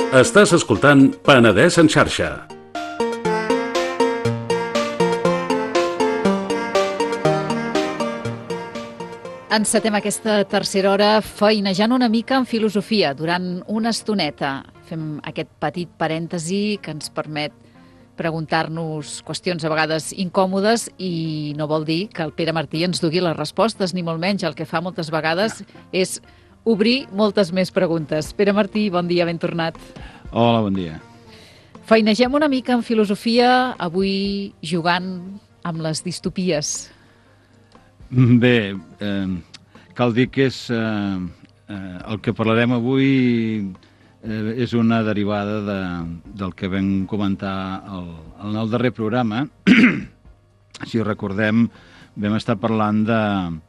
Estàs escoltant Penedès en xarxa. Encetem aquesta tercera hora feinejant una mica en filosofia durant una estoneta. Fem aquest petit parèntesi que ens permet preguntar-nos qüestions a vegades incòmodes i no vol dir que el Pere Martí ens dugui les respostes, ni molt menys. El que fa moltes vegades és obrir moltes més preguntes. Pere Martí, bon dia, ben tornat. Hola, bon dia. Feinegem una mica en filosofia, avui jugant amb les distopies. Bé, cal dir que és el que parlarem avui és una derivada del que vam comentar en el darrer programa. Si recordem, vam estar parlant de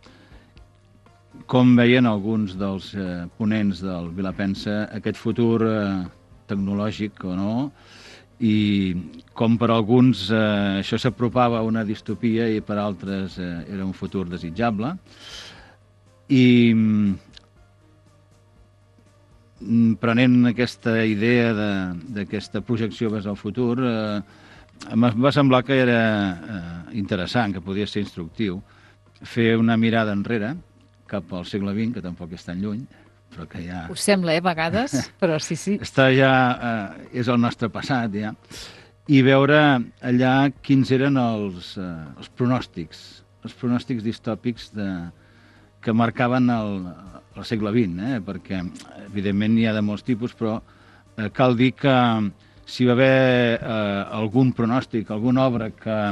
com veien alguns dels ponents del Vilapensa aquest futur tecnològic o no, i com per alguns això s'apropava a una distopia i per altres era un futur desitjable. I prenent aquesta idea d'aquesta projecció vers el futur, em va semblar que era interessant, que podia ser instructiu, fer una mirada enrere cap al segle XX, que tampoc és tan lluny, però que ja... Us sembla, a vegades, però sí. Està ja, és el nostre passat, ja. I veure allà quins eren els pronòstics distòpics que marcaven el segle XX, perquè, evidentment, n'hi ha de molts tipus, però cal dir que si va haver algun pronòstic, alguna obra que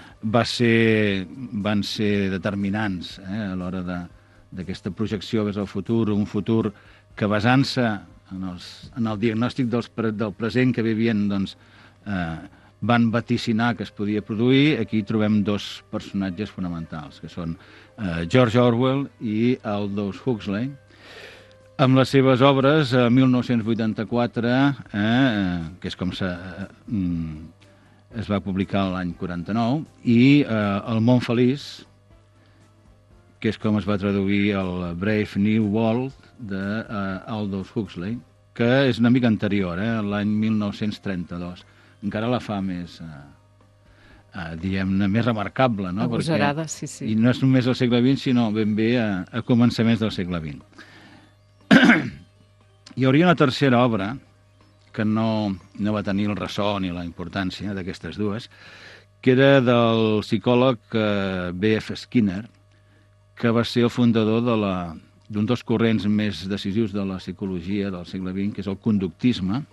van ser determinants a l'hora d'aquesta projecció vers el futur, un futur que basant-se en el diagnòstic del present que vivien, doncs, van vaticinar que es podia produir. Aquí trobem dos personatges fonamentals, que són George Orwell i Aldous Huxley, amb les seves obres, 1984, que és com es va publicar l'any 49, i El món feliç, que és com es va traduir el Brave New World d'Aldous Huxley, que és una mica anterior, l'any 1932. Encara la fa més, diguem-ne, més remarcable, no? Agosarada, sí. I no és només al segle XX, sinó ben bé a començaments del segle XX. Hi hauria una tercera obra que no va tenir el ressò ni la importància d'aquestes dues, que era del psicòleg B.F. Skinner, que va ser el fundador d'un dels corrents més decisius de la psicologia del segle XX, que és el conductisme,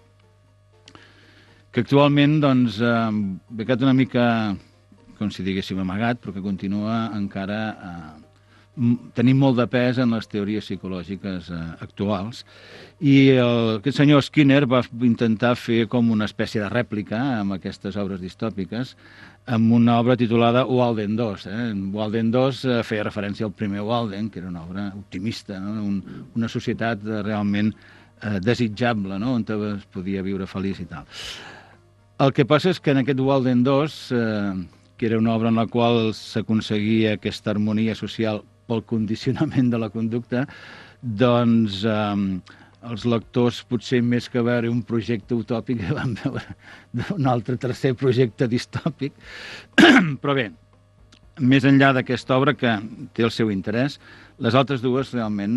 que actualment doncs, ha quedat una mica, com si diguéssim, amagat, però que continua encara tenint molt de pes en les teories psicològiques actuals. I aquest senyor Skinner va intentar fer com una espècie de rèplica amb aquestes obres distòpiques, amb una obra titulada Walden 2. Walden 2 feia referència al primer Walden, que era una obra optimista, no? Una societat realment desitjable, no? On es podia viure feliç i tal. El que passa és que en aquest Walden 2, que era una obra en la qual s'aconseguia aquesta harmonia social pel condicionament de la conducta, doncs els lectors, potser més que veure un projecte utòpic, van veure un altre tercer projecte distòpic. Però bé, més enllà d'aquesta obra, que té el seu interès, les altres dues realment,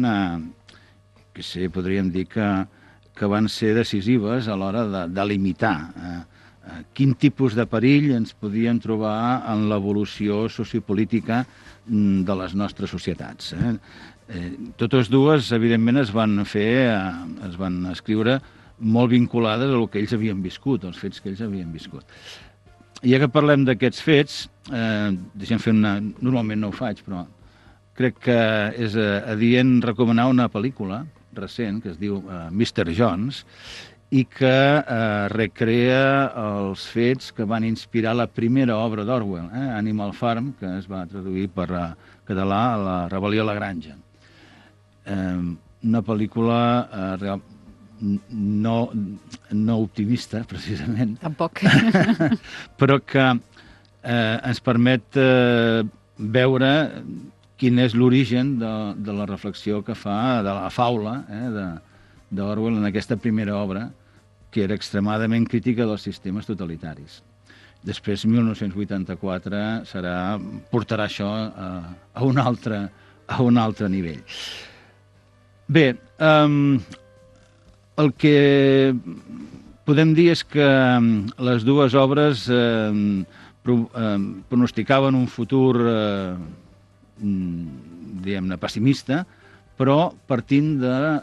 podríem dir que van ser decisives a l'hora de limitar quin tipus de perill ens podíem trobar en l'evolució sociopolítica de les nostres societats. Totes dues, evidentment, es van escriure molt vinculades a el que ells havien viscut, als fets que ells havien viscut. I ja que parlem d'aquests fets, deixem fer normalment no ho faig, però crec que és adient recomanar una pel·lícula recent que es diu Mr. Jones, i que recrea els fets que van inspirar la primera obra d'Orwell, Animal Farm, que es va traduir per català a La rebel·lió a la granja. Una pel·lícula no optimista, precisament. Tampoc. Però que ens permet veure quin és l'origen de la reflexió que fa de la faula d'Orwell en aquesta primera obra, que era extremadament crítica dels sistemes totalitaris. Després, 1984, portarà això a un altre nivell. Bé, el que podem dir és que les dues obres pronosticaven un futur, diguem-ne, pessimista, però partint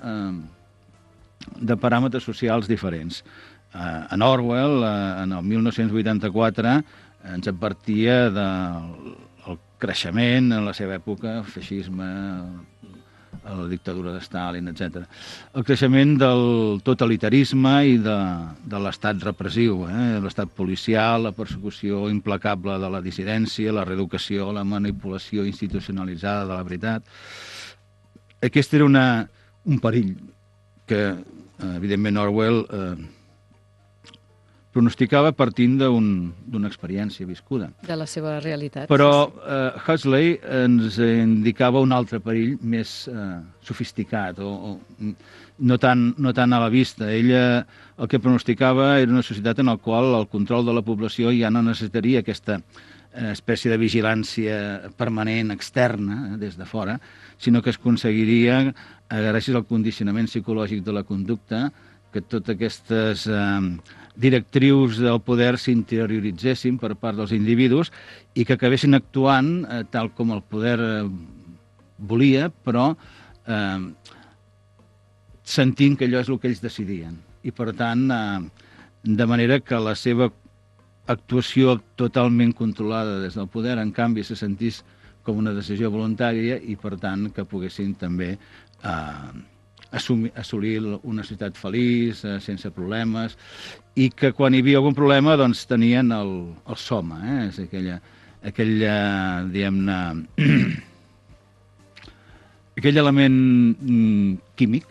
de paràmetres socials diferents. En Orwell, en el 1984, ens advertia del creixement en la seva època, el feixisme, la dictadura de Stalin, etc. El creixement del totalitarisme i de l'estat repressiu, l'estat policial, la persecució implacable de la dissidència, la reeducació, la manipulació institucionalitzada de la veritat. Aquest era un perill que, evidentment, Orwell pronosticava partint d'una experiència viscuda. De la seva realitat. Però Huxley ens indicava un altre perill més sofisticat, o no tant a la vista. Ella el que pronosticava era una societat en la qual el control de la població ja no necessitaria aquesta espècie de vigilància permanent externa, des de fora, sinó que es aconseguiria, gràcies al condicionament psicològic de la conducta, que totes aquestes directrius del poder s'interioritzessin per part dels individus i que acabessin actuant tal com el poder volia, però sentint que allò és el que ells decidien. I, per tant, de manera que la seva actuació totalment controlada des del poder, en canvi, se sentís com una decisió voluntària i, per tant, que poguessin també assolir una societat feliç, sense problemes, i que quan hi havia algun problema doncs tenien el soma, és aquella diguem-ne, aquell element químic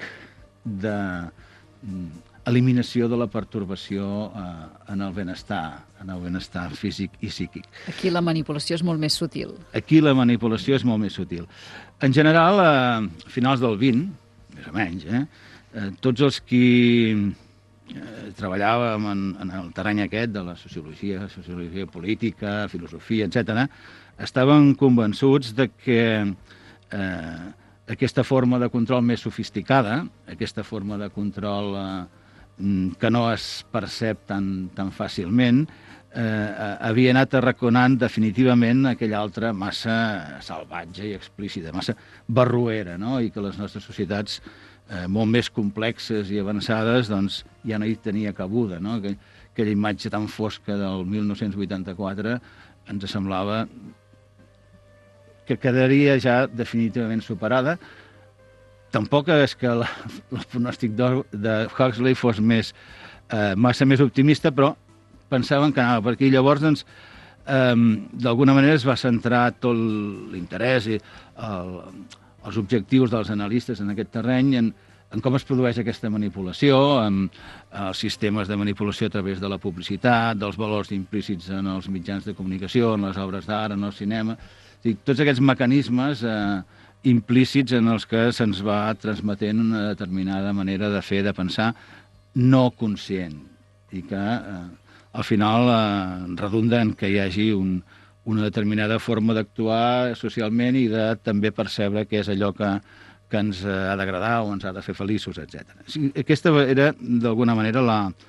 d'eliminació de la pertorbació en el benestar físic i psíquic. Aquí la manipulació és molt més sutil. Aquí la manipulació és molt més sutil. En general, a finals del 20, més o menys, tots els qui treballàvem en el terreny aquest de la sociologia política, filosofia, etc., estaven convençuts de que aquesta forma de control més sofisticada, aquesta forma de control que no es percep tan fàcilment, havia anat arraconant definitivament aquella altra massa salvatge i explícita, massa barroera, no? I que les nostres societats molt més complexes i avançades doncs, ja no hi tenia cabuda. No? Aquella imatge tan fosca del 1984 ens semblava que quedaria ja definitivament superada. Tampoc és que el pronòstic de Huxley fos massa més optimista, però pensaven que anava per aquí. Llavors, doncs, d'alguna manera es va centrar tot l'interès i els objectius dels analistes en aquest terreny en com es produeix aquesta manipulació, en els sistemes de manipulació a través de la publicitat, dels valors implícits en els mitjans de comunicació, en les obres d'art, en el cinema. És a dir, tots aquests mecanismes implícits en els que se'ns va transmetent una determinada manera de fer, de pensar, no conscient, i que al final redunda en que hi hagi una determinada forma d'actuar socialment i de també percebre què és allò que ens ha d'agradar o ens ha de fer feliços, etc. Aquesta era, d'alguna manera,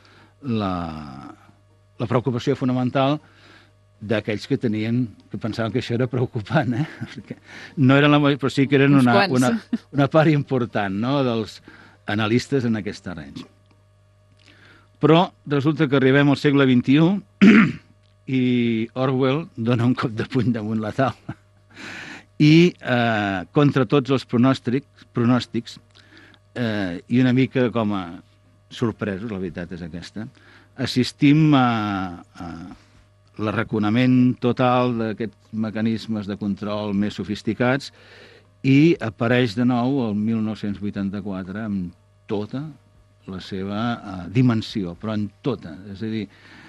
la preocupació fonamental d'aquells que pensaven que això era preocupant, Perquè no eren però sí que eren una part important, no?, dels analistes en aquest terreny. Però resulta que arribem al segle XXI i Orwell dona un cop de puny damunt la taula. I contra tots els pronòstics, i una mica com a sorpresos, la veritat és aquesta, assistim a l'arraconament total d'aquests mecanismes de control més sofisticats i apareix de nou el 1984 amb tota la seva dimensió, però en tota. És a dir,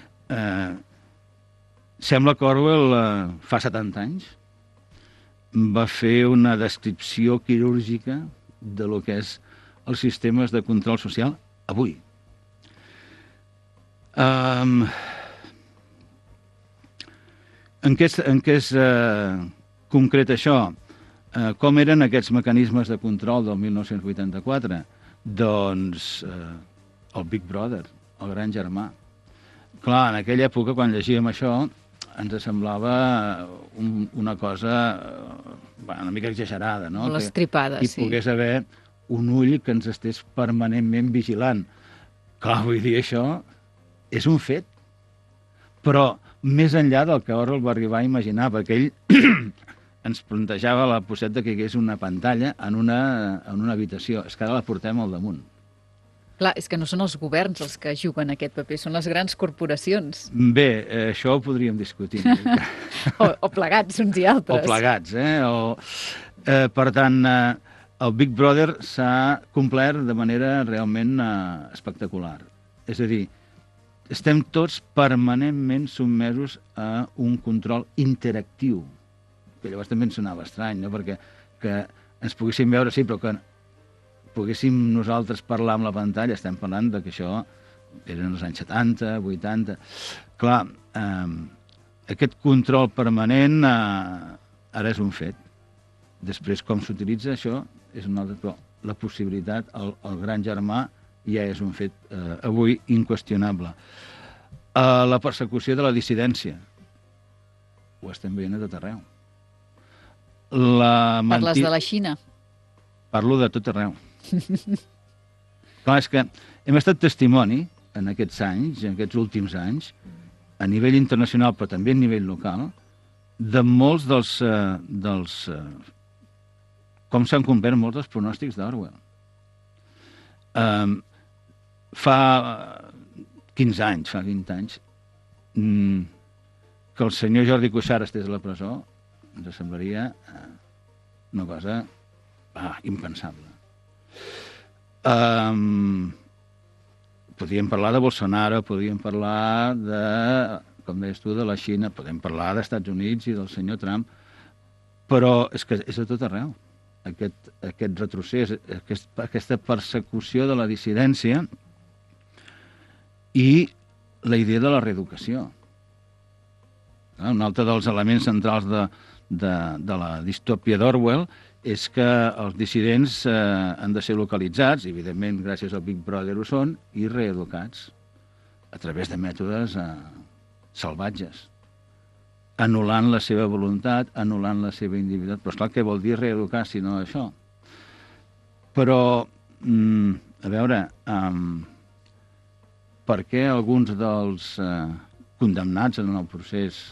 sembla que Orwell fa 70 anys va fer una descripció quirúrgica de lo que és els sistemes de control social avui. Um, en què és concret això? Com eren aquests mecanismes de control del 1984? Doncs el Big Brother, el gran germà. Clar, en aquella època, quan llegíem això, ens semblava una cosa una mica exagerada, no? Molt estripada, que hi sí. pogués haver un ull que ens estés permanentment vigilant. Clar, vull dir, això és un fet. Però més enllà del que Orwell va arribar a imaginar, perquè ell ens plantejava la possibilitat que hi hagués una pantalla en una habitació. És que ara la portem al damunt. Clar, és que no són els governs els que juguen aquest paper, són les grans corporacions. Bé, això ho podríem discutir. o plegats, uns i altres. O plegats, per tant, el Big Brother s'ha complert de manera realment espectacular. És a dir, estem tots permanentment sotmesos a un control interactiu, que llavors també ens sonava estrany, no? Perquè que ens poguéssim veure, sí, però que poguéssim nosaltres parlar amb la pantalla, estem parlant que això eren els anys 70, 80... Clar, aquest control permanent ara és un fet. Després, com s'utilitza això, és un altre... Però la possibilitat, el gran germà, ja és un fet avui inqüestionable. La persecució de la dissidència. Ho estem veient a tot arreu. Parles de la Xina? Parlo de tot arreu. Clar, és que hem estat testimoni en aquests anys, en aquests últims anys, a nivell internacional, però també a nivell local, de molts dels com s'han complert molts dels pronòstics d'Orwell. Fa 15 anys, fa 20 anys, que el senyor Jordi Cuixart estés a la presó, ens semblaria una cosa impensable. Podríem parlar de Bolsonaro, podríem parlar de, com deies tu, de la Xina, podem parlar dels Estats Units i del senyor Trump, però és que és a tot arreu. Aquest retrocés, aquesta persecució de la dissidència i la idea de la reeducació. Un altre dels elements centrals de la distòpia d'Orwell és que els dissidents han de ser localitzats, evidentment gràcies al Big Brother ho són, i reeducats a través de mètodes salvatges, anul·lant la seva voluntat, anul·lant la seva individualitat. Però esclar, què vol dir reeducar si no això? Però, a veure, per què alguns dels condemnats en el procés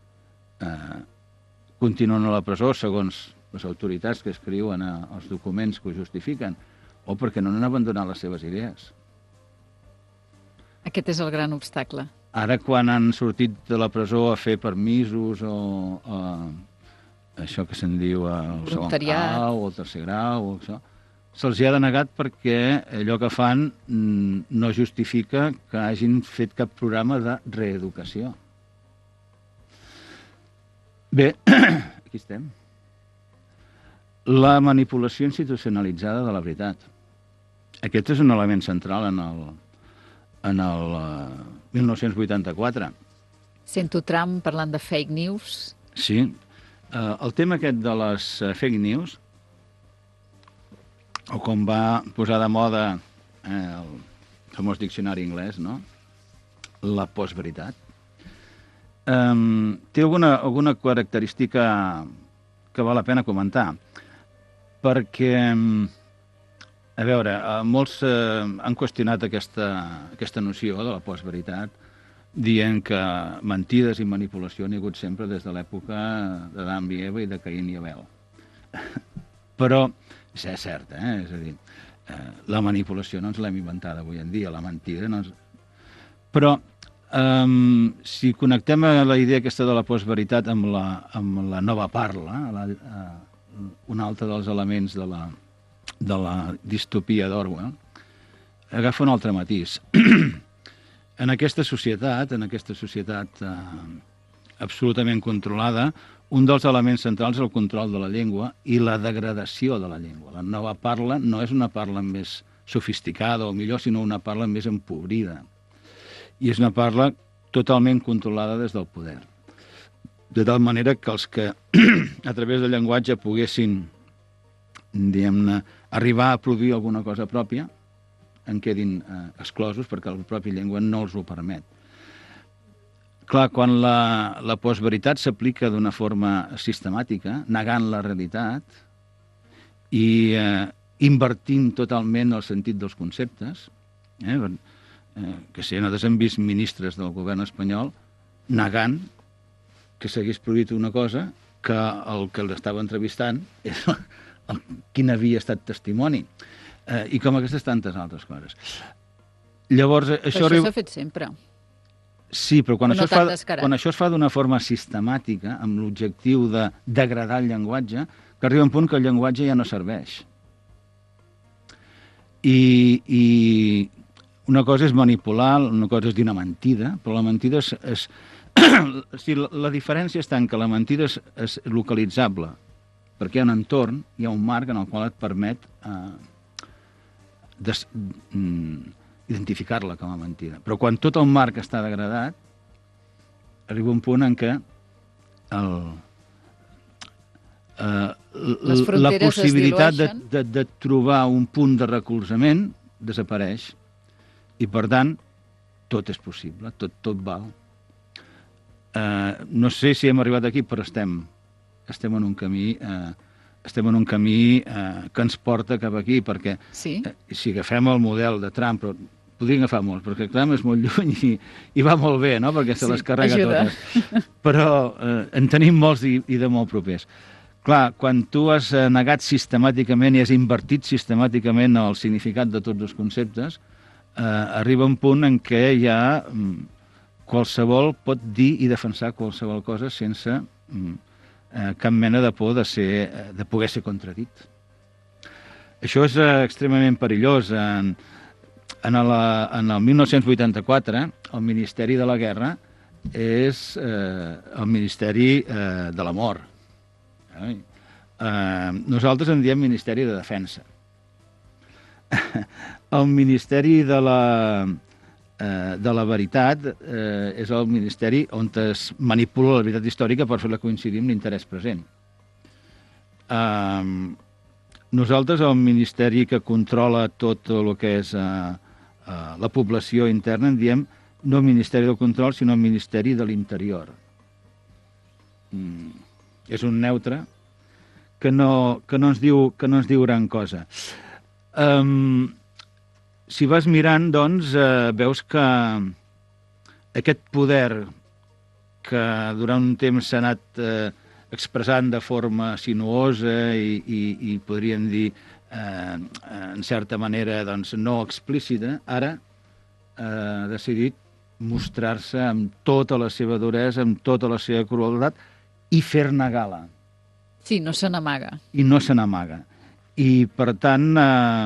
continuen a la presó segons les autoritats que escriuen els documents que ho justifiquen, o perquè no han abandonat les seves idees? Aquest és el gran obstacle. Ara, quan han sortit de la presó a fer permisos o això que se'n diu el segon grau o el tercer grau, o això, se'ls ha denegat perquè allò que fan no justifica que hagin fet cap programa de reeducació. Bé, aquí estem. La manipulació institucionalitzada de la veritat. Aquest és un element central en el 1984. Sento Trump parlant de fake news. Sí. El tema aquest de les fake news, o com va posar de moda el famós diccionari anglès, no? La postveritat, té alguna característica que val la pena comentar, perquè, a veure, molts han qüestionat aquesta noció de la postveritat, dient que mentides i manipulació n'hi ha hagut sempre des de l'època d'Adam i Eva i de Caín i Abel. Però és cert, és a dir, la manipulació no ens l'hem inventada avui en dia, la mentida no ens... Però si connectem a la idea aquesta de la postveritat amb la nova parla, un altre dels elements de la distopia d'Orwell, agafa un altre matís. En aquesta societat absolutament controlada, un dels elements centrals és el control de la llengua i la degradació de la llengua. La nova parla no és una parla més sofisticada o millor, sinó una parla més empobrida. i és una parla totalment controlada des del poder. De tal manera que els que a través del llenguatge poguessin, diguem-ne, arribar a produir alguna cosa pròpia, en quedin exclosos perquè la pròpia llengua no els ho permet. Clar, quan la postveritat s'aplica d'una forma sistemàtica, negant la realitat i invertint totalment el sentit dels conceptes, que si nosaltres hem vist ministres del govern espanyol negant que s'hagués produït una cosa que el que l'estava entrevistant era quin havia estat testimoni. I com aquestes tantes altres coses. Llavors, això s'ha fet sempre. Sí, però quan no això es fa d'una forma sistemàtica, amb l'objectiu de degradar el llenguatge, que arriba un punt que el llenguatge ja no serveix. I una cosa és manipular, una cosa és dir una mentida, però la mentida és la diferència està en que la mentida és localitzable, perquè hi ha un entorn, hi ha un marc en el qual et permet identificar-la com a mentida. Però quan tot el marc està degradat, arriba un punt en què la possibilitat de trobar un punt de recolzament desapareix. I, per tant, tot és possible, tot val. No sé si hem arribat aquí, però estem en un camí que ens porta cap aquí, perquè si agafem el model de Trump, però podríem agafar molts, perquè Trump és molt lluny i va molt bé, no?, perquè se les carrega totes. Però en tenim molts i de molt propers. Clar, quan tu has negat sistemàticament i has invertit sistemàticament el significat de tots els conceptes, arriba un punt en què ja qualsevol pot dir i defensar qualsevol cosa sense cap mena de por de poder ser contradit. Això és extremament perillós. En el 1984, el Ministeri de la Guerra és el Ministeri de l'Amor. Nosaltres en diem Ministeri de Defensa. El Ministeri de la Veritat és el ministeri on es manipula la veritat històrica per fer-la coincidir amb l'interès present. Nosaltres, el ministeri que controla tot el que és la població interna, en diem no Ministeri del Control, sinó Ministeri de l'Interior. És un neutre que no ens diu gran cosa. Si vas mirant, doncs, veus que aquest poder que durant un temps s'ha anat expressant de forma sinuosa i podríem dir, en certa manera, doncs, no explícita, ara ha decidit mostrar-se amb tota la seva duresa, amb tota la seva crueltat i fer-ne gala. Sí, no se n'amaga. I no se n'amaga. I, per tant,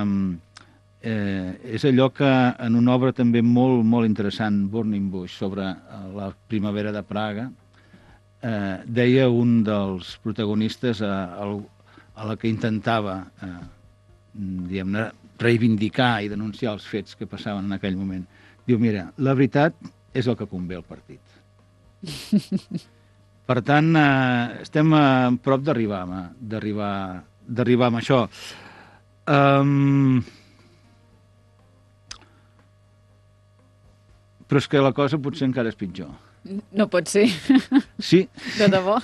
és allò que en una obra també molt, molt interessant, Burning Bush, sobre la primavera de Praga, deia un dels protagonistes a la que intentava diguem-ne, reivindicar i denunciar els fets que passaven en aquell moment. Diu, mira, la veritat és el que convé al partit. Per tant, estem a prop d'arribar amb això. Però és que la cosa potser encara és pitjor. No pot ser. Sí. De debò.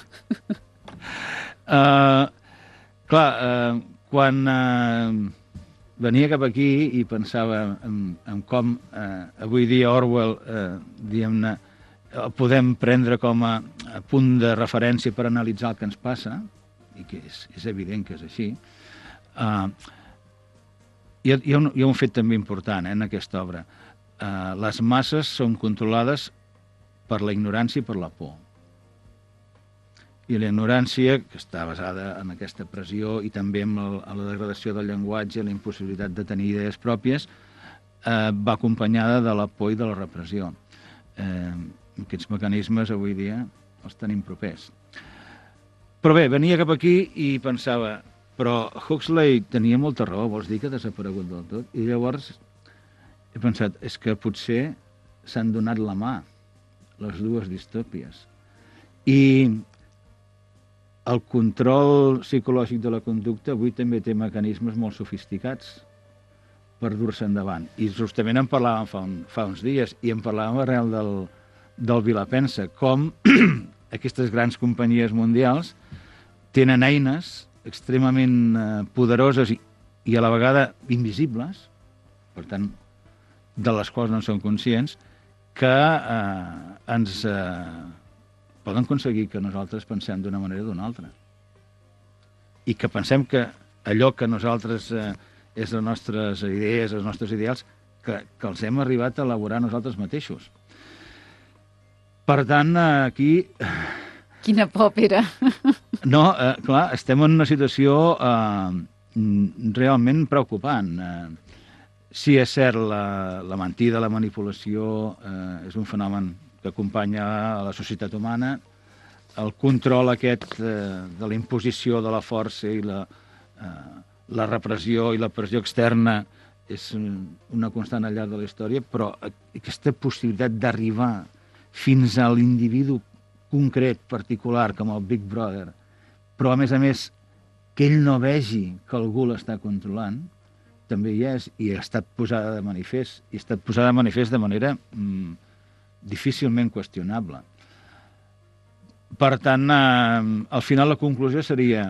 Clar, quan venia cap aquí i pensava en com avui dia Orwell, diguem-ne, el podem prendre com a punt de referència per analitzar el que ens passa, i que és evident que és així, hi ha un fet també important en aquesta obra. Les masses són controlades per la ignorància i per la por. I la ignorància, que està basada en aquesta pressió i també en la degradació del llenguatge, la impossibilitat de tenir idees pròpies, va acompanyada de la por i de la repressió. Aquests mecanismes avui dia els tenim propers. Però bé, venia cap aquí i pensava, però Huxley tenia molta raó, vols dir que ha desaparegut del tot? I llavors he pensat, és que potser s'han donat la mà, les dues distòpies. I el control psicològic de la conducta avui també té mecanismes molt sofisticats per dur-se endavant. I justament en parlàvem fa uns dies, i en parlàvem arrel del Vilapensa, com aquestes grans companyies mundials tenen eines extremament poderoses i a la vegada invisibles, per tant, de les quals no en som conscients, que ens poden aconseguir que nosaltres pensem d'una manera o d'una altra. I que pensem que allò que nosaltres és les nostres idees, els nostres ideals, que els hem arribat a elaborar nosaltres mateixos. Per tant, aquí... Quina por, Pere. No, clar, estem en una situació realment preocupant. Sí, és cert, la mentida, la manipulació és un fenomen que acompanya a la societat humana. El control aquest de la imposició de la força i la repressió i la pressió externa és una constant al llarg de la història, però aquesta possibilitat d'arribar fins a l'individu concret, particular, com el Big Brother, però a més que ell no vegi que algú l'està controlant, també hi és, i ha estat posada de manifest, i ha estat posada de manifest de manera difícilment qüestionable. Per tant, al final la conclusió seria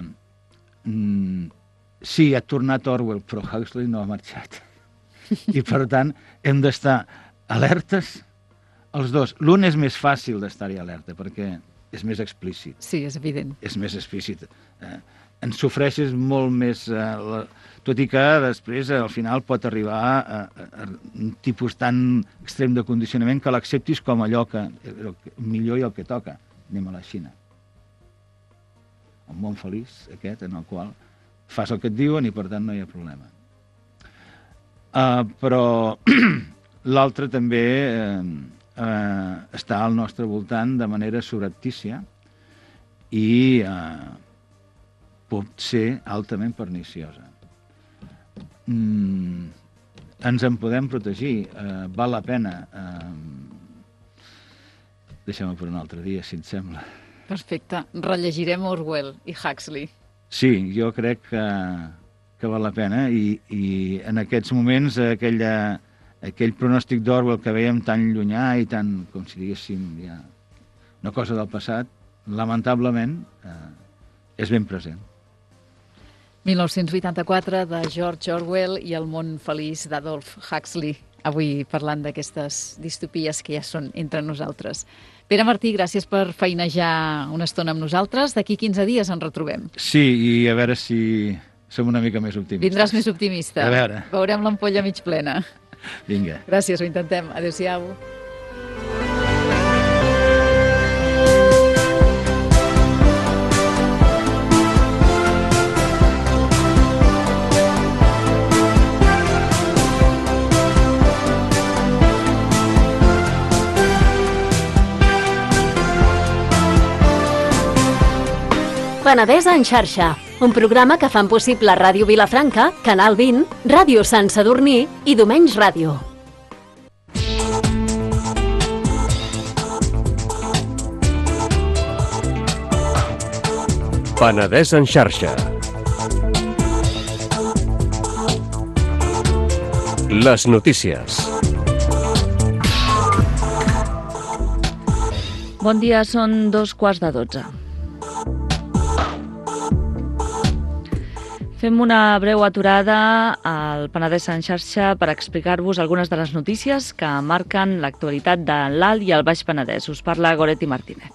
sí, ha tornat Orwell, però Huxley no ha marxat. I per tant, hem d'estar alertes els dos. L'un és més fàcil d'estar-hi alerta, perquè és més explícit. Sí, és evident. És més explícit. En sofreixes molt més... tot i que després, al final, pot arribar a un tipus tan extrem de condicionament que l'acceptis com allò que el millor i el que toca. Anem a la Xina. Un món feliç, aquest, en el qual fas el que et diuen i, per tant, no hi ha problema. Però l'altre també està al nostre voltant de manera subreptícia i pot ser altament perniciosa. Ens en podem protegir, val la pena. Deixem-ho per un altre dia, si et sembla. Perfecte. Rellegirem Orwell i Huxley. Sí, jo crec que val la pena i en aquests moments aquell pronòstic d'Orwell que veiem tan llunyà i tan, com si diguéssim, ja, una cosa del passat, lamentablement és ben present. 1984, de George Orwell i El món feliç d'Adolf Huxley. Avui parlant d'aquestes distopies que ja són entre nosaltres. Pere Martí, gràcies per feinejar una estona amb nosaltres. D'aquí 15 dies ens retrobem. Sí, i a veure si som una mica més optimistes. Vindràs més optimista. A veure. Veurem l'ampolla mig plena. Vinga. Gràcies, ho intentem. Adéu-siau. Penedès en xarxa, un programa que fan possible Ràdio Vilafranca, Canal 20, Ràdio Sant Sadurní i Domenys Ràdio. Penedès en xarxa. Les notícies. Bon dia, són 2:15. Fem una breu aturada al Penedès en xarxa per explicar-vos algunes de les notícies que marquen l'actualitat de l'Alt i el Baix Penedès. Us parla Goretti Martínez.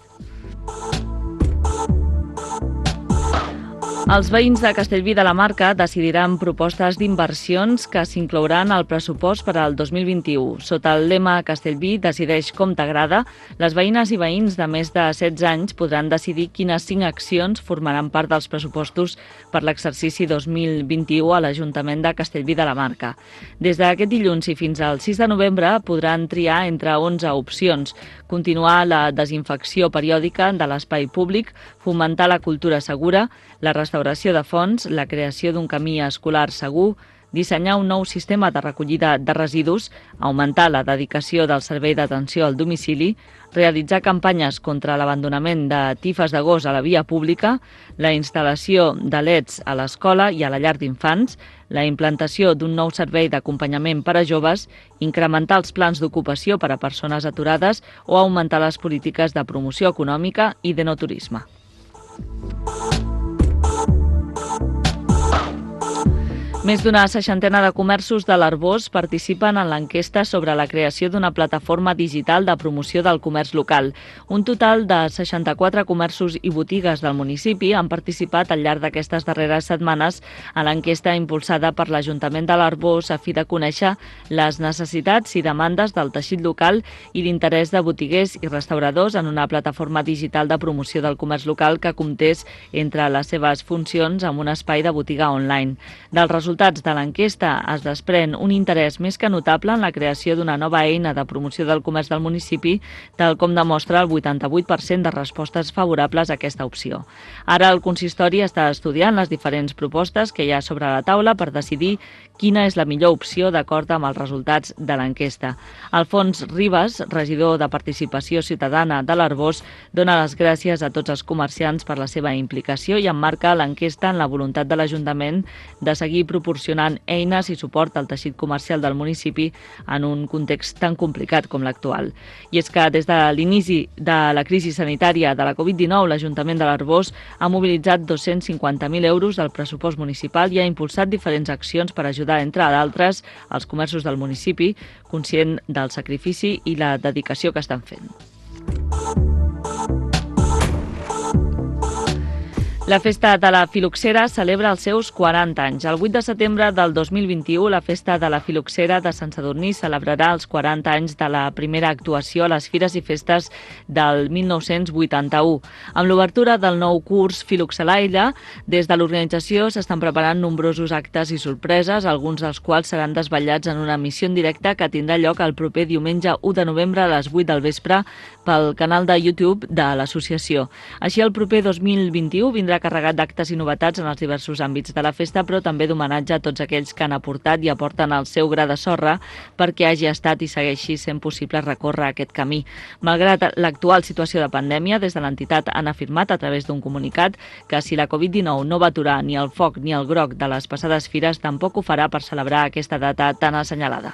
Els veïns de Castellví de la Marca decidiran propostes d'inversions que s'inclouran al pressupost per al 2021. Sota el lema Castellví decideix com t'agrada, les veïnes i veïns de més de 16 anys podran decidir quines 5 accions formaran part dels pressupostos per l'exercici 2021 a l'Ajuntament de Castellví de la Marca. Des d'aquest dilluns i fins al 6 de novembre podran triar entre 11 opcions: continuar la desinfecció periòdica de l'espai públic, fomentar la cultura segura, la restauració de fonts, la creació d'un camí escolar segur, dissenyar un nou sistema de recollida de residus, augmentar la dedicació del servei d'atenció al domicili, realitzar campanyes contra l'abandonament de tifes de gos a la via pública, la instal·lació de LEDs a l'escola i a la llar d'infants, la implantació d'un nou servei d'acompanyament per a joves, incrementar els plans d'ocupació per a persones aturades o augmentar les polítiques de promoció econòmica i d'enoturisme. Més d'una seixantena de comerços de l'Arboç participen en l'enquesta sobre la creació d'una plataforma digital de promoció del comerç local. Un total de 64 comerços i botigues del municipi han participat al llarg d'aquestes darreres setmanes a l'enquesta impulsada per l'Ajuntament de l'Arboç a fi de conèixer les necessitats i demandes del teixit local i l'interès de botiguers i restauradors en una plataforma digital de promoció del comerç local que comptés entre les seves funcions amb un espai de botiga online. Dels resultats de l'enquesta es desprèn un interès més que notable en la creació d'una nova eina de promoció del comerç del municipi, tal com demostra el 88% de respostes favorables a aquesta opció. Ara el consistori està estudiant les diferents propostes que hi ha sobre la taula per decidir quina és la millor opció d'acord amb els resultats de l'enquesta. Alfons Ribas, regidor de Participació Ciutadana de l'Arboç, dona les gràcies a tots els comerciants per la seva implicació i emmarca l'enquesta en la voluntat de l'Ajuntament de seguir proporcionant eines i suport al teixit comercial del municipi en un context tan complicat com l'actual. I és que des de l'inici de la crisi sanitària de la Covid-19, l'Ajuntament de l'Arboç ha mobilitzat 250.000 euros del pressupost municipal i ha impulsat diferents accions per ajudar, entre d'altres, els comerços del municipi, conscient del sacrifici i la dedicació que estan fent. La Festa de la Filoxera celebra els seus 40 anys. El 8 de setembre del 2021, la Festa de la Filoxera de Sant Sadurní celebrarà els 40 anys de la primera actuació a les Fires i Festes del 1981. Amb l'obertura del nou curs Filoxelaire, des de l'organització s'estan preparant nombrosos actes i sorpreses, alguns dels quals seran desvetllats en una emissió en directe que tindrà lloc el proper diumenge 1 de novembre a les 8 del vespre pel canal de YouTube de l'associació. Així, el proper 2021 vindrà carregat d'actes i novetats en els diversos àmbits de la festa, però també d'homenatge a tots aquells que han aportat i aporten el seu gra de sorra perquè hagi estat i segueixi sent possible recórrer aquest camí. Malgrat l'actual situació de pandèmia, des de l'entitat han afirmat a través d'un comunicat que si la Covid-19 no va aturar ni el foc ni el groc de les passades fires, tampoc ho farà per celebrar aquesta data tan assenyalada.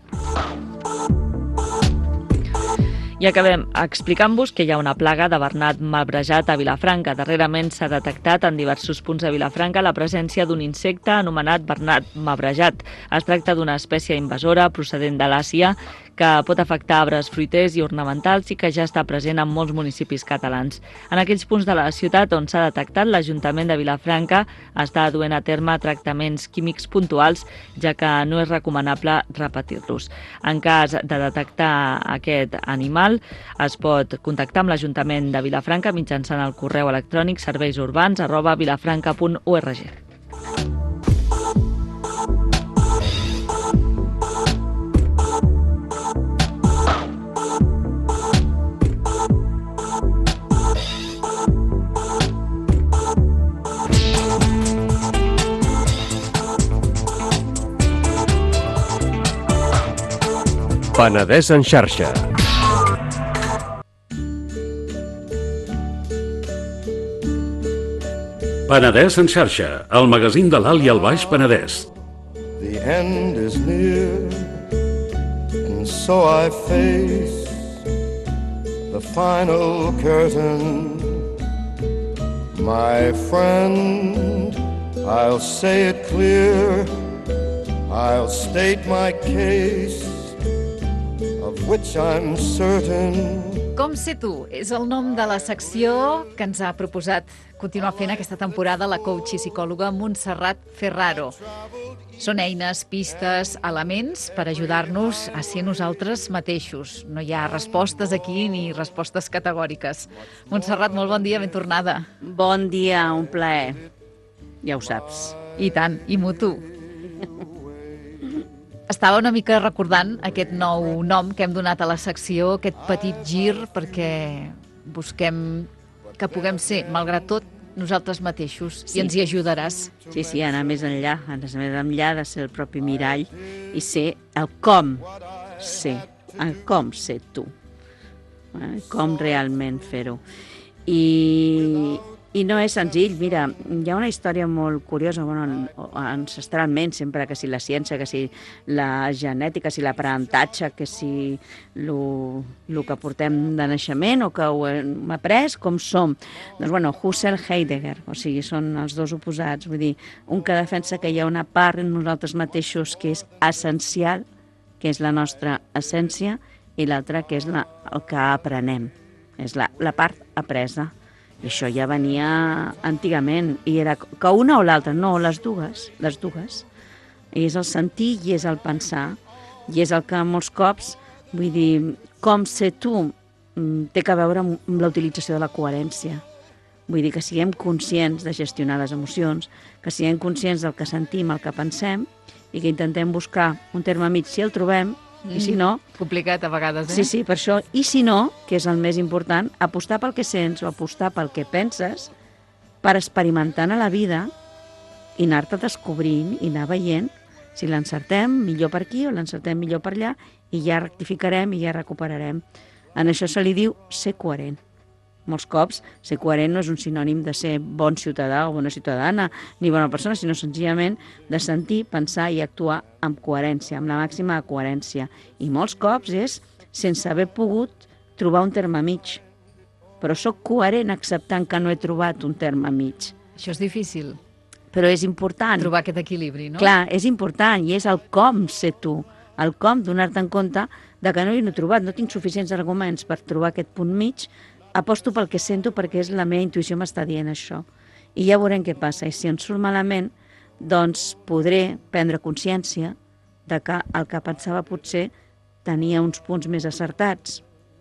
I acabem explicant-vos que hi ha una plaga de bernat malbrejat a Vilafranca. Darrerament s'ha detectat en diversos punts de Vilafranca la presència d'un insecte anomenat bernat malbrejat. Es tracta d'una espècie invasora procedent de l'Àsia que pot afectar arbres fruiters i ornamentals i que ja està present en molts municipis catalans. En aquells punts de la ciutat on s'ha detectat, l'Ajuntament de Vilafranca està duent a terme tractaments químics puntuals, ja que no és recomanable repetir-los. En cas de detectar aquest animal, es pot contactar amb l'Ajuntament de Vilafranca mitjançant el correu electrònic serveisurbans@vilafranca.org. Penedès en xarxa. Penedès en xarxa, el magazín de l'Alt i el Baix Penedès. The end is near, and so I face the final curtain. My friend, I'll say it clear, I'll state my case, of which I'm certain. Com sé tu és el nom de la secció que ens ha proposat continuar fent aquesta temporada la coach i psicòloga Montserrat Ferraro. Són eines, pistes, elements per ajudar-nos a ser nosaltres mateixos. No hi ha respostes aquí ni respostes categòriques. Montserrat, molt bon dia, ben tornada. Bon dia, un plaer. Ja ho saps. I tant, i mutu. Estava una mica recordant aquest nou nom que hem donat a la secció, aquest petit gir, perquè busquem que puguem ser, malgrat tot, nosaltres mateixos Sí. i ens hi ajudaràs. Sí, anar més enllà de ser el propi mirall i ser el com ser, el com ser tu, com realment fer-ho. I no és senzill. Mira, hi ha una història molt curiosa, ancestralment, sempre, que si la ciència, que si la genètica, que si l'aprenentatge, que si el que portem de naixement o que ho hem après, com som. Doncs, Husserl, Heidegger, o sigui, són els dos oposats. Vull dir, un que defensa que hi ha una part en nosaltres mateixos que és essencial, que és la nostra essència, i l'altra que és el que aprenem, és la part apresa. I això ja venia antigament, i era que una o l'altra, no, les dues. I és el sentir i és el pensar, i és el que molts cops, vull dir, com ser tu, té que veure amb la utilització de la coherència. Vull dir que siguem conscients de gestionar les emocions, que siguem conscients del que sentim, el que pensem, i que intentem buscar un terme mig si el trobem, i si no... Complicat a vegades, eh? Sí, per això. I si no, que és el més important, apostar pel que sents o apostar pel que penses per experimentar a la vida i anar-te descobrint i anar veient si l'encertem millor per aquí o l'encertem millor per allà, i ja rectificarem i ja recuperarem. En això se li diu ser coherent. Molts cops, ser coherent no és un sinònim de ser bon ciutadà o bona ciutadana, ni bona persona, sinó senzillament de sentir, pensar i actuar amb coherència, amb la màxima coherència. I molts cops és sense haver pogut trobar un terme mig. Però sóc coherent acceptant que no he trobat un terme mig. Això és difícil. Però és important. Trobar aquest equilibri, no? Clar, és important, i és el com ser tu, el com donar-te en compte de que no hi he trobat, no tinc suficients arguments per trobar aquest punt mig, aposto pel que sento perquè és la meva intuïció m'està dient això. I ja veurem què passa. I si em surt malament, doncs podré prendre consciència de que el que pensava potser tenia uns punts més acertats.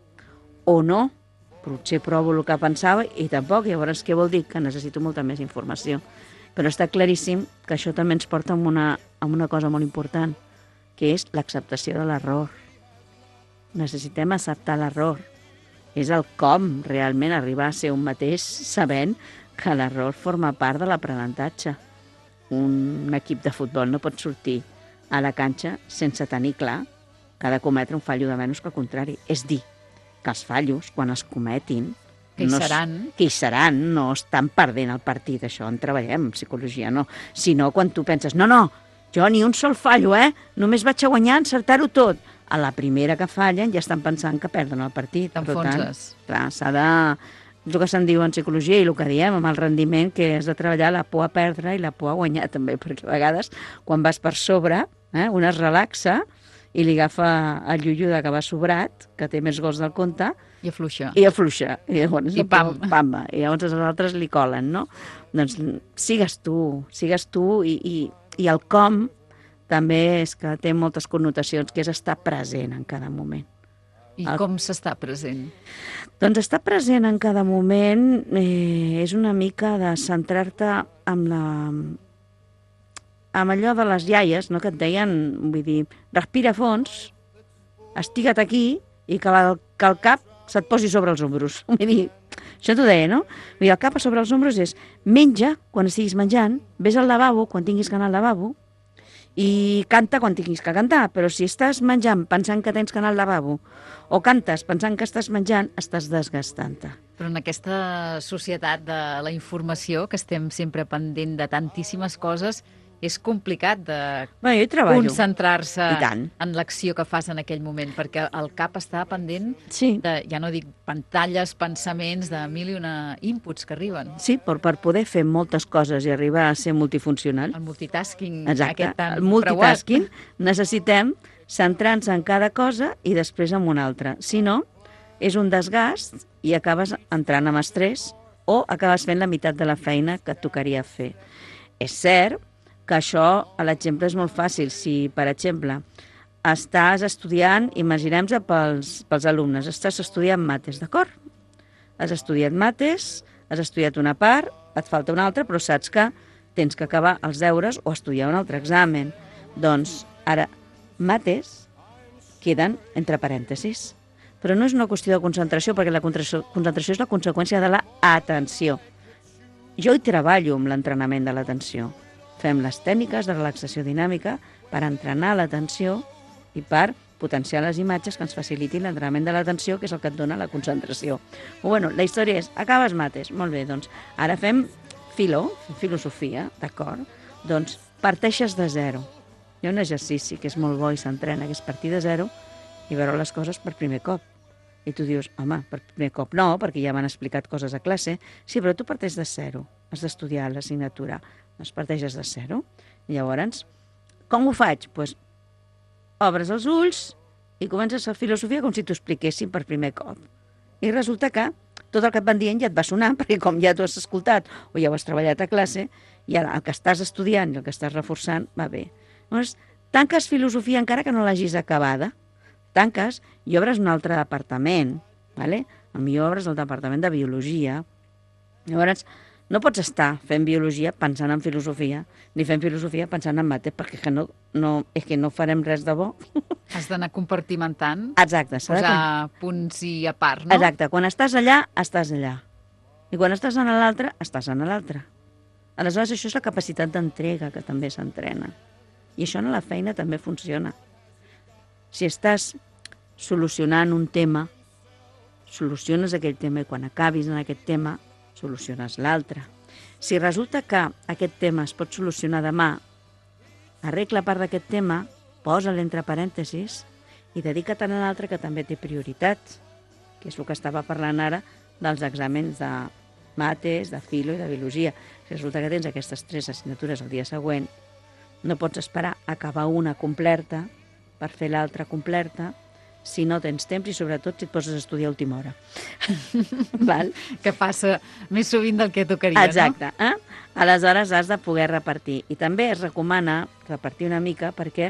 O no, potser provo el que pensava i tampoc. Llavors, què vol dir? Que necessito molta més informació. Però està claríssim que això també ens porta a una cosa molt important, que és l'acceptació de l'error. Necessitem acceptar l'error. És el com realment arribar a ser un mateix sabent que l'error forma part de l'aprenentatge. Un equip de futbol no pot sortir a la canxa sense tenir clar que ha de cometre un fallo de menys que el contrari. És dir, que els fallos, quan es cometin... Que hi seran, no estan perdent el partit, això en treballem, en psicologia, no. Sinó quan tu penses, no, jo ni un sol fallo, només vaig a guanyar, encertar-ho tot. A la primera que fallen ja estan pensant que perden el partit. T'enfonses. Clar, s'ha de... El que se'n diu en psicologia i el que diem amb el rendiment, que has de treballar la por a perdre i la por a guanyar també, perquè a vegades quan vas per sobre, un es relaxa i li agafa el llullo de que va sobrat, que té més gols del compte, i afluixa. I afluixa. I llavors, pam. I llavors els altres li colen, no? Doncs sigues tu i el com també és que té moltes connotacions, que és estar present en cada moment. I com s'està present? Doncs estar present en cada moment és una mica de centrar-te amb allò de les iaies, no? Que et deien, vull dir, respira a fons, estiga't aquí i que el cap se't posi sobre els ombros. Vull dir, això t'ho deia, no? Vull dir, el cap sobre els ombros és menja quan estiguis menjant, vés al lavabo quan tinguis que anar al lavabo, i canta quan tinguis que cantar, però si estàs menjant pensant que tens que anar al lavabo o cantes pensant que estàs menjant, estàs desgastant-te. Però en aquesta societat de la informació, que estem sempre pendent de tantíssimes coses, és complicat de concentrar-se en l'acció que fas en aquell moment, perquè el cap està pendent de, ja no dic pantalles, pensaments, de mil i una inputs que arriben. Sí, però per poder fer moltes coses i arribar a ser multifuncional... El multitasking, exacte, aquest tan el multitasking, necessitem centrar-nos en cada cosa i després en una altra. Si no, és un desgast i acabes entrant en estrès o acabes fent la meitat de la feina que et tocaria fer. És cert que això, a l'exemple, és molt fàcil. Si, per exemple, estàs estudiant, imaginem-nos pels alumnes, estàs estudiant mates, d'acord? Has estudiat mates, has estudiat una part, et falta una altra, però saps que tens que acabar els deures o estudiar un altre examen. Doncs, ara, mates queden entre parèntesis. Però no és una qüestió de concentració, perquè la concentració és la conseqüència de l'atenció. jo hi treballo amb l'entrenament de l'atenció. Fem les tècniques de relaxació dinàmica per entrenar l'atenció i per potenciar les imatges que ens facilitin l'entrenament de l'atenció, que és el que et dona la concentració. Bueno, la història és, acabes mates, molt bé, doncs ara fem filosofia, d'acord? Doncs parteixes de zero. Hi ha un exercici que és molt bo i s'entrena, que és partir de zero i veure les coses per primer cop. I tu dius, home, per primer cop no, perquè ja m'han explicat coses a classe. Sí, però tu parteix de zero, has d'estudiar l'assignatura. Doncs parteixes de zero. Llavors, com ho faig? Doncs obres els ulls i comences a filosofia com si t'ho expliquessin per primer cop. I resulta que tot el que et van dient ja et va sonar, perquè com ja t'ho has escoltat o ja ho has treballat a classe, i ara el que estàs estudiant i el que estàs reforçant va bé. Llavors, tanques filosofia encara que no l'hagis acabada, tanques i obres un altre departament, ¿vale? Potser obres el departament de biologia. Llavors, no pots estar fent biologia pensant en filosofia, ni fent filosofia pensant en mate, perquè és que no farem res de bo. Has d'anar compartimentant. Exacte. Posar punts i a part, no? Exacte. Quan estàs allà, estàs allà. I quan estàs en l'altre, estàs en l'altre. Aleshores, això és la capacitat d'entrega que també s'entrena. I això en la feina també funciona. Si estàs solucionant un tema, soluciones aquell tema i quan acabis en aquest tema, soluciones l'altre. Si resulta que aquest tema es pot solucionar demà, arregla part d'aquest tema, posa-lo entre parèntesis i dedica't a l'altre que també té prioritats, que és el que estava parlant ara dels exàmens de mates, de filo i de biologia. Si resulta que tens aquestes 3 assignatures el dia següent, no pots esperar a acabar una completa per fer l'altra completa si no tens temps i sobretot si et poses a estudiar a última hora. Val? Que passa més sovint del que tocaria, exacte, no? Aleshores has de poder repartir. I també es recomana repartir una mica perquè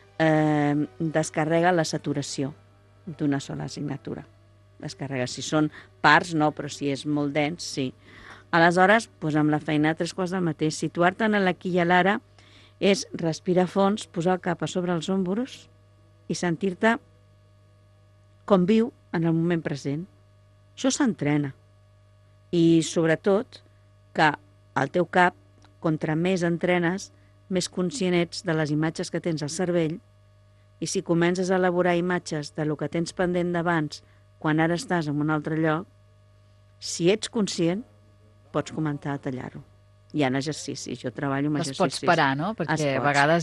descarrega la saturació d'una sola assignatura. Descarrega. Si són parts, no, però si és molt dens, sí. Aleshores, doncs amb la feina 3 quarts del mateix. Situar-te en l'aquí i a l'ara és respirar fons, posar el cap a sobre els ombros i sentir-te com viu en el moment present. Això s'entrena. I sobretot que el teu cap, contra més entrenes, més conscient ets de les imatges que tens al cervell i si comences a elaborar imatges de lo que tens pendent d'abans quan ara estàs en un altre lloc, si ets conscient, pots començar a tallar-ho. Hi ha exercicis, jo treballo amb exercicis. Els pots parar, no? Perquè a vegades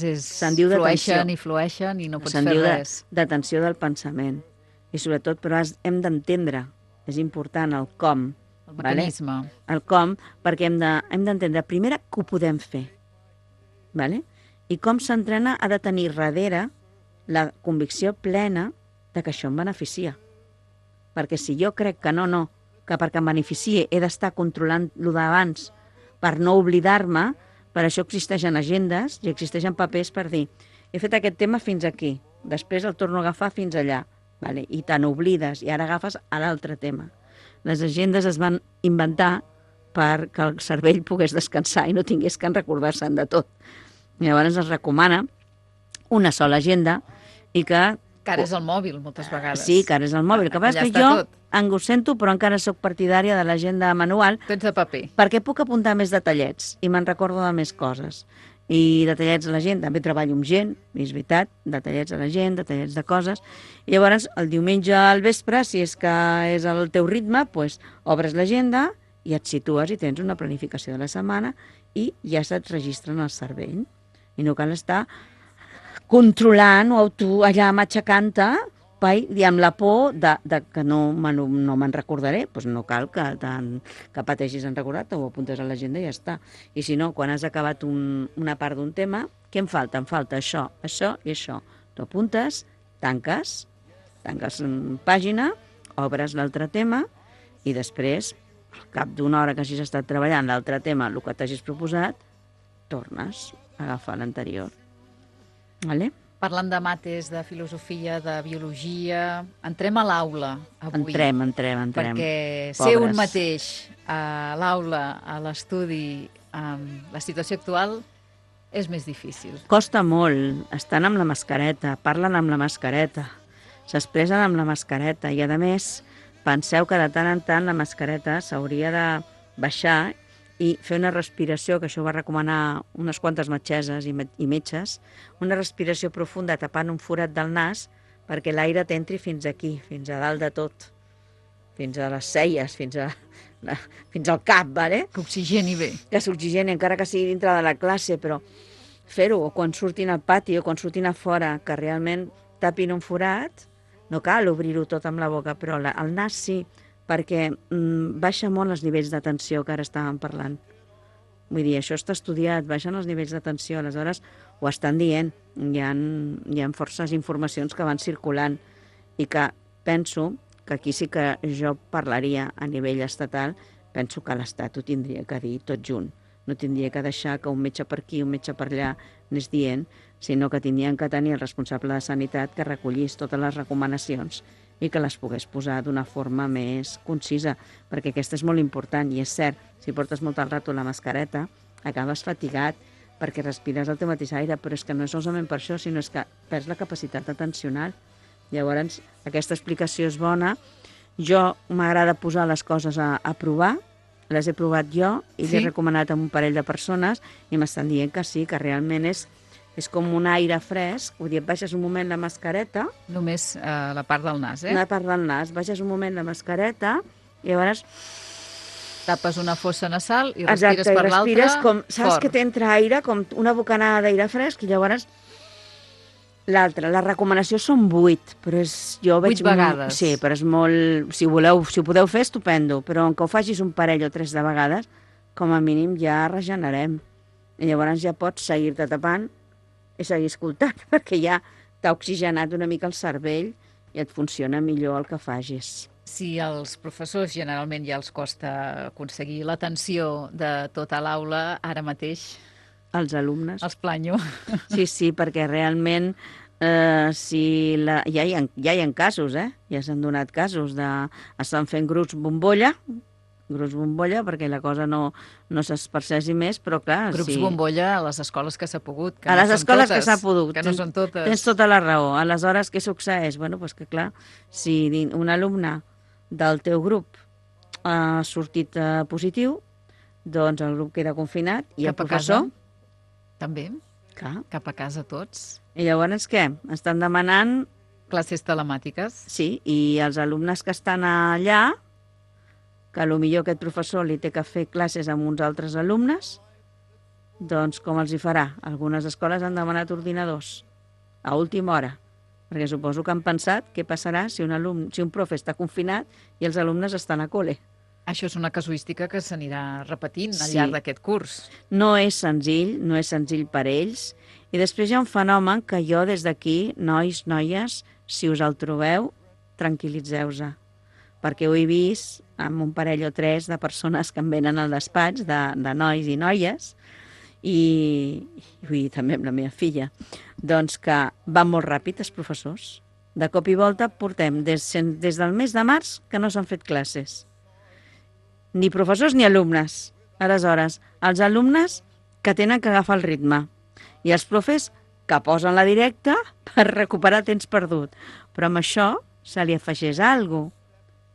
flueixen i no pots fer res. D'atenció del pensament. I sobretot, però hem d'entendre, és important, el com. El mecanisme. Vale? El com, perquè hem d'entendre, primera, que ho podem fer. Vale? I com s'entrena ha de tenir darrere la convicció plena de que això em beneficia. Perquè si jo crec que no, que perquè em beneficie he d'estar controlant lo d'abans per no oblidar-me, per això existeixen agendes i existeixen papers per dir he fet aquest tema fins aquí, després el torno a agafar fins allà, vale? I te n'oblides i ara agafes a l'altre tema. Les agendes es van inventar perquè el cervell pogués descansar i no tingués que recordar-se'n de tot. I llavors es recomana una sola agenda i que... Que ara és el mòbil, moltes vegades. Sí, que ara és el mòbil. El que passa és que jo ho sento, però encara sóc partidària de l'agenda manual. Tens de paper. Perquè puc apuntar més detallets i me'n recordo de més coses. I detallets a la gent, també treballo amb gent, és veritat, detallets a la gent, detallets de coses. I llavors, el diumenge al vespre, si és que és el teu ritme, doncs obres l'agenda i et situes i tens una planificació de la setmana i ja se't registra en el cervell. I no cal estar controlant o allà matxacant-te i amb la por de que no me'n recordaré, doncs no cal que pateixis en recordar-te, ho apuntes a l'agenda i ja està. I si no, quan has acabat una part d'un tema, què em falta? Em falta això, això i això. T'ho apuntes, tanques pàgina, obres l'altre tema i després, al cap d'una hora que hagis estat treballant l'altre tema, el que t'hagis proposat, tornes a agafar l'anterior. Vale? Parlant de mates, de filosofia, de biologia... Entrem a l'aula avui. Entrem. Perquè ser un mateix a l'aula, a l'estudi, amb la situació actual, és més difícil. Costa molt. Estan amb la mascareta, parlen amb la mascareta, s'expressen amb la mascareta i, a més, penseu que de tant en tant la mascareta s'hauria de baixar i fer una respiració, que això ho va recomanar unes quantes metgesses i metges, una respiració profunda tapant un forat del nas perquè l'aire t'entri fins aquí, fins a dalt de tot, fins a les celles, fins al cap, ¿vale? Que oxigeni bé. Que s'oxigeni, encara que sigui dintre de la classe, però fer-ho, o quan surtin al pati o quan surtin a fora, que realment tapin un forat, no cal obrir-ho tot amb la boca, però el nas sí, perquè baixa molt els nivells de tensió que ara estàvem parlant. Vull dir, això està estudiat, baixen els nivells de tensió, aleshores ho estan dient, hi ha forces informacions que van circulant i que penso que aquí sí que jo parlaria a nivell estatal, penso que l'Estat ho tindria que dir tot junt. No tindria que deixar que un metge per aquí, un metge per allà anés dient, sinó que tindrien que tenir el responsable de sanitat que recollís totes les recomanacions i que les pogués posar d'una forma més concisa, perquè aquesta és molt important, i és cert, si portes molt el rato la mascareta, acabes fatigat perquè respires el teu mateix aire, però és que no és solament per això, sinó és que perds la capacitat atencional. Llavors, aquesta explicació és bona. Jo m'agrada posar les coses a provar, les he provat jo i l'he recomanat a un parell de persones i m'estan dient que sí, que realment és com un aire fresc, vull dir, et baixes un moment la mascareta... Només la part del nas, eh? La part del nas, baixes un moment la mascareta i llavors... Tapes una fossa nasal i respires per l'altra. Respires com... Saps fort. que t'entra aire, com una bocanada d'aire fresc, i llavors l'altra. Les recomanacions són 8, però és... 8 vegades. Sí, però és molt... Si ho podeu fer, estupendo, però que ho facis un parell o 3 de vegades, com a mínim ja regenerem. I llavors ja pots seguir-te tapant i seguir escoltant, perquè ja t'ha oxigenat una mica el cervell i et funciona millor el que facis. Si als professors generalment ja els costa aconseguir l'atenció de tota l'aula, ara mateix... Els alumnes. Els planyo. Sí, perquè realment ja hi ha casos, ja s'han donat casos estan fent grups bombolla, perquè la cosa no s'esparceixi més, però clar... Grups bombolla a les escoles que s'ha pogut. A les escoles que s'ha pogut. Que no són totes. Tens tota la raó. Aleshores, què succeeix? Bueno, doncs que clar, si un alumne del teu grup ha sortit positiu, doncs el grup queda confinat i el professor... També. Clar. Cap a casa tots. I llavors què? Estan demanant... Classes telemàtiques. Sí, i els alumnes que estan allà, que potser aquest professor li té que fer classes amb uns altres alumnes, doncs com els hi farà? Algunes escoles han demanat ordinadors a última hora, perquè suposo que han pensat què passarà si un profe està confinat i els alumnes estan a col·le. Això és una casuística que s'anirà repetint al llarg d'aquest curs. No és senzill per ells. I després hi ha un fenomen que jo des d'aquí, nois, noies, si us el trobeu, tranquil·litzeu-se. Perquè ho he vist amb un parell o 3 de persones que em venen al despatx, de nois i noies, i també amb la meva filla, doncs que van molt ràpid els professors. De cop i volta portem des del mes de març que no s'han fet classes. Ni professors ni alumnes. Aleshores, els alumnes que tenen que agafar el ritme i els profes que posen la directa per recuperar temps perdut. Però amb això se li afegeix alguna cosa.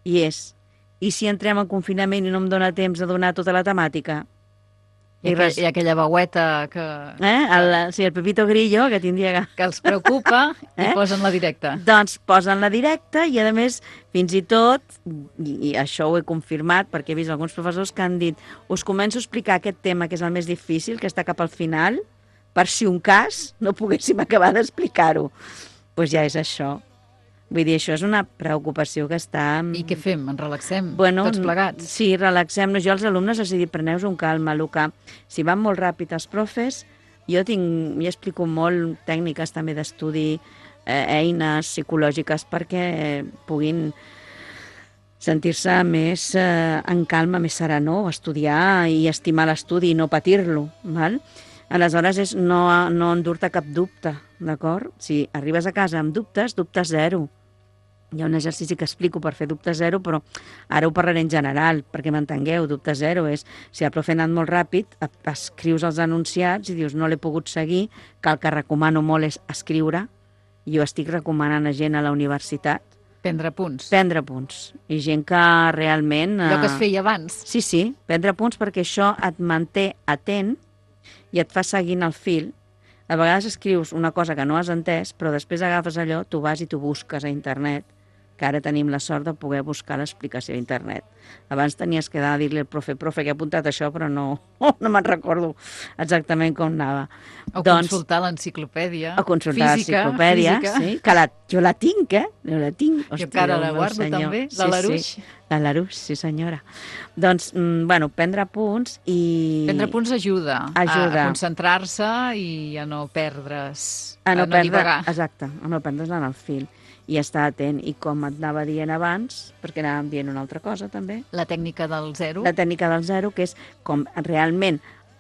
I si entrem en confinament i no em dóna temps de donar tota la temàtica? I aquella veueta que... Sí, el Pepito Grillo, que tindria... Que els preocupa i posen la directa. Doncs posen la directa i, a més, fins i tot, i això ho he confirmat perquè he vist alguns professors que han dit us començo a explicar aquest tema que és el més difícil, que està cap al final, per si un cas no poguéssim acabar d'explicar-ho. Doncs ja és això. Vull dir, això és una preocupació que està... I què fem? Ens relaxem tots plegats? Sí, relaxem-nos. Jo als alumnes els he dit, preneu-vos un calma, Luca. Si van molt ràpid els profes, jo explico molt tècniques també d'estudi, eines psicològiques perquè puguin sentir-se més en calma, més serenor, estudiar i estimar l'estudi i no patir-lo, val? Aleshores és no endur-te cap dubte, d'acord? Si arribes a casa amb dubtes, dubte zero. Hi ha un exercici que explico per fer dubte zero, però ara ho parlaré en general, perquè m'entengueu. Dubte zero és, si el profe ha anat molt ràpid, escrius els enunciats i dius no l'he pogut seguir, que el que recomano molt és escriure. Jo estic recomanant a gent a la universitat Prendre punts. Prendre punts. I gent que realment... Allò que es feia abans. Sí, prendre punts perquè això et manté atent i et fa seguint el fil. A vegades escrius una cosa que no has entès, però després agafes allò, tu vas i tu busques a internet, que ara tenim la sort de poder buscar l'explicació a internet. Abans tenies que anar a dir-li al profe, que he apuntat això, però no me'n recordo exactament com anava. O consultar l'enciclopèdia. O consultar l'enciclopèdia, sí. Que jo la tinc, Jo la tinc. Jo encara la guardo, també, la Larousse. Sí. La Larousse, sí senyora. Doncs, bueno, prendre punts i... Prendre punts ajuda. A concentrar-se i a no perdre's, a no divagar. Exacte, a no perdre's en el fil. I estar atent. I com et anava dient abans, perquè anàvem dient una altra cosa també. La tècnica del zero. La tècnica del zero, que és com realment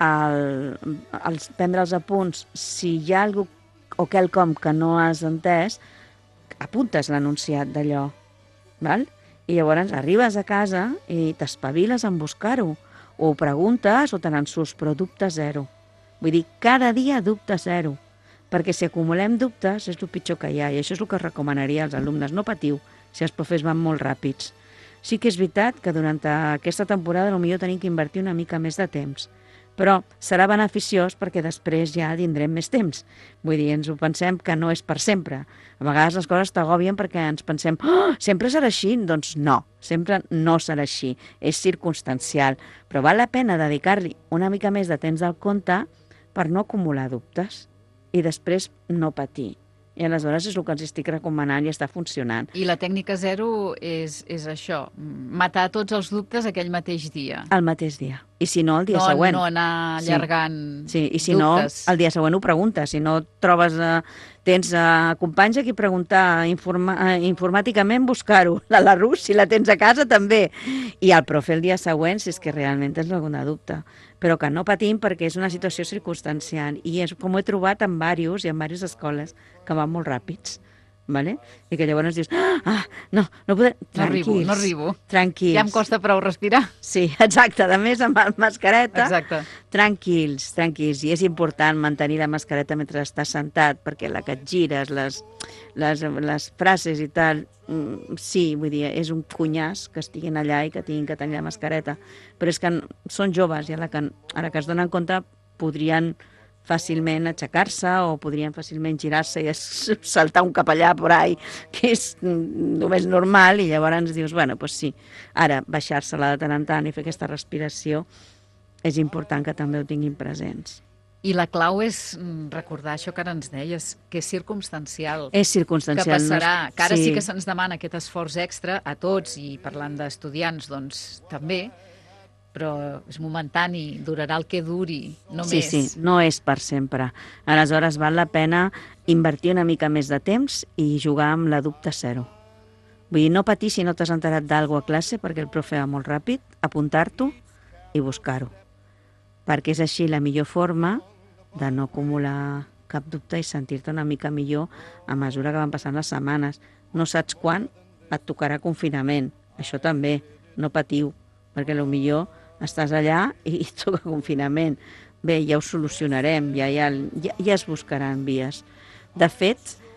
prendre els apunts, si hi ha algú o quelcom que no has entès, apuntes l'enunciat d'allò, val? I llavors arribes a casa i t'espaviles en buscar-ho, o preguntes o te n'en surts, però dubte zero. Vull dir, cada dia dubte zero. Perquè si acumulem dubtes és el pitjor que hi ha, i això és el que recomanaria als alumnes. No patiu si els professors van molt ràpids. Sí que és veritat que durant aquesta temporada potser tenim que invertir una mica més de temps, però serà beneficiós perquè després ja tindrem més temps. Vull dir, ens ho pensem que no és per sempre. A vegades les coses t'agobien perquè ens pensem sempre serà així? Doncs no, sempre no serà així. És circumstancial, però val la pena dedicar-li una mica més de temps al compte per no acumular dubtes i després no patir. I aleshores és el que els estic recomanant i està funcionant. I la tècnica zero és això, matar tots els dubtes aquell mateix dia. El mateix dia. I si no, el dia següent. No anar allargant dubtes. Sí, i si no, el dia següent ho preguntes. Si no trobes, tens companys a qui preguntar informàticament, buscar-ho. La Larousse, si la tens a casa, també. I el profe el dia següent, si és que realment tens alguna dubte. Però que no patim perquè és una situació circumstancial. I és com ho he trobat en diversos i en diverses escoles que van molt ràpids. Vale? I que llavors dius, no podem... Tranquils. No arribo. Tranquils. Ja em costa prou respirar. Sí, exacte. A més, amb la mascareta. Exacte. Tranquils. I és important mantenir la mascareta mentre estàs sentat, perquè la que et gires, les frases i tal, sí, vull dir, és un cunyàs que estiguin allà i que tinguin que tenir la mascareta. Però és que són joves i ara que es donen compte podrien fàcilment aixecar-se o podrien fàcilment girar-se i saltar un capellà por ahí, que és només normal, i llavors ens dius, bueno, doncs sí, ara baixar-se-la de tant en tant i fer aquesta respiració és important que també ho tinguin presents. I la clau és recordar això que ara ens deies, que és circumstancial. És circumstancial. Que passarà, que ara sí que se'ns demana aquest esforç extra a tots, i parlant d'estudiants, doncs també, però és momentani, durarà el que duri, no més. Sí, no és per sempre. Aleshores val la pena invertir una mica més de temps i jugar amb la dubte zero. Vull dir, no patir si no t'has enterat d'alguna a classe, perquè el profe va molt ràpid, apuntar-t'ho i buscar-ho. Perquè és així la millor forma de no acumular cap dubte i sentir-te una mica millor a mesura que van passant les setmanes. No saps quan et tocarà confinament. Això també, no patiu, perquè potser estàs allà i et toca confinament. Bé, ja ho solucionarem, ja es buscaran vies. De fet,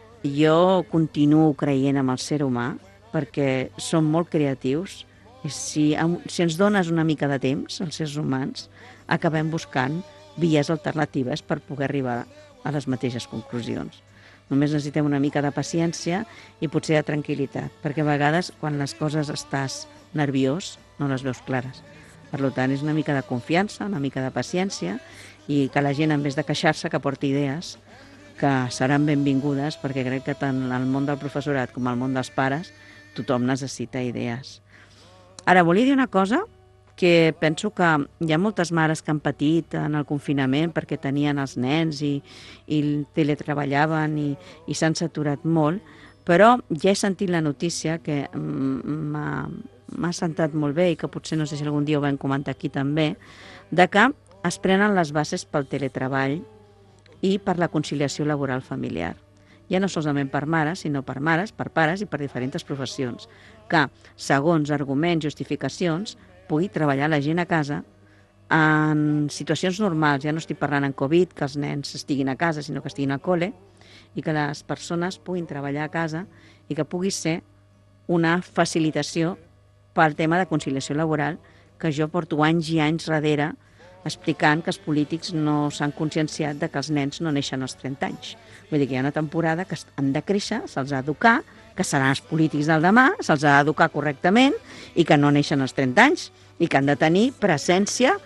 jo continuo creient en el ser humà perquè som molt creatius. Si ens dones una mica de temps, els éssers humans, acabem buscant vies alternatives per poder arribar a les mateixes conclusions. Només necessitem una mica de paciència i potser de tranquil·litat, perquè a vegades quan les coses estàs nerviós no les veus clares. Per tant, és una mica de confiança, una mica de paciència, i que la gent, en vez de queixar-se, que porti idees que seran benvingudes, perquè crec que tant el món del professorat com el món dels pares tothom necessita idees. Ara, volia dir una cosa que penso que hi ha moltes mares que han patit en el confinament perquè tenien els nens i teletreballaven i s'han saturat molt, però ja he sentit la notícia que m'ha sentat molt bé i que potser no sé si algun dia ho vam comentar aquí també, de que es prenen les bases pel teletreball i per la conciliació laboral familiar. Ja no solament per mares, sinó per mares, per pares i per diferents professions, que, segons arguments, justificacions, pugui treballar la gent a casa en situacions normals. Ja no estic parlant en Covid, que els nens estiguin a casa, sinó que estiguin al col·le, i que les persones puguin treballar a casa i que pugui ser una facilitació pel tema de conciliació laboral, que jo porto anys i anys darrere explicant que els polítics no s'han conscienciat de que els nens no neixen als 30 anys. Vull dir que hi ha una temporada que han de créixer, se'ls ha d'educar, que seran els polítics del demà, se'ls ha d'educar correctament i que no neixen als 30 anys i que han de tenir presència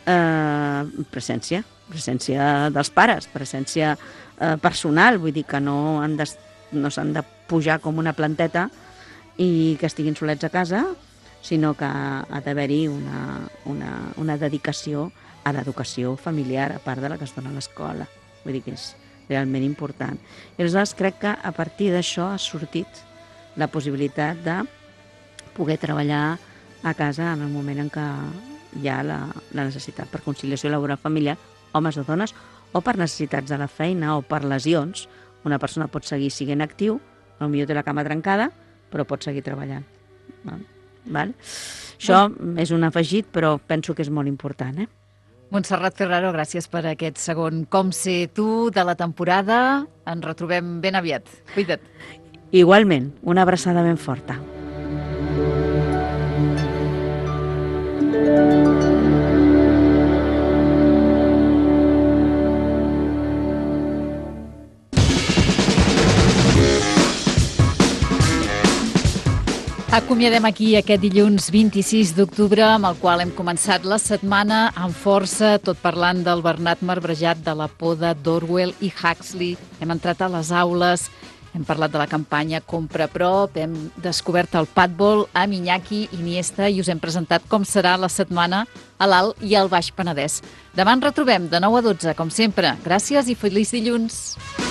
dels pares, presència personal, vull dir que no s'han de pujar com una planteta i que estiguin solets a casa, sinó que ha d'haver-hi una dedicació a l'educació familiar, a part de la que es dona a l'escola. Vull dir que és realment important. I aleshores crec que a partir d'això ha sortit la possibilitat de poder treballar a casa en el moment en què hi ha la necessitat per conciliació laboral familiar, homes o dones, o per necessitats de la feina o per lesions. Una persona pot seguir sent actiu, potser té la cama trencada, però pot seguir treballant. Val? Això és un afegit, però penso que és molt important. Montserrat Ferraro, gràcies per aquest segon Com sé tu de la temporada. Ens retrobem ben aviat. Cuida't. Igualment, una abraçada ben forta. Acomiadem aquí aquest dilluns 26 d'octubre, amb el qual hem començat la setmana amb força, tot parlant del Bernat marbrejat, de la poda d'Orwell i Huxley. Hem entrat a les aules, hem parlat de la campanya Compra Prop, hem descobert el padbol amb Iñaki Iniesta i us hem presentat com serà la setmana a l'Alt i al Baix Penedès. Demà ens retrobem de 9 a 12, com sempre. Gràcies i feliç dilluns.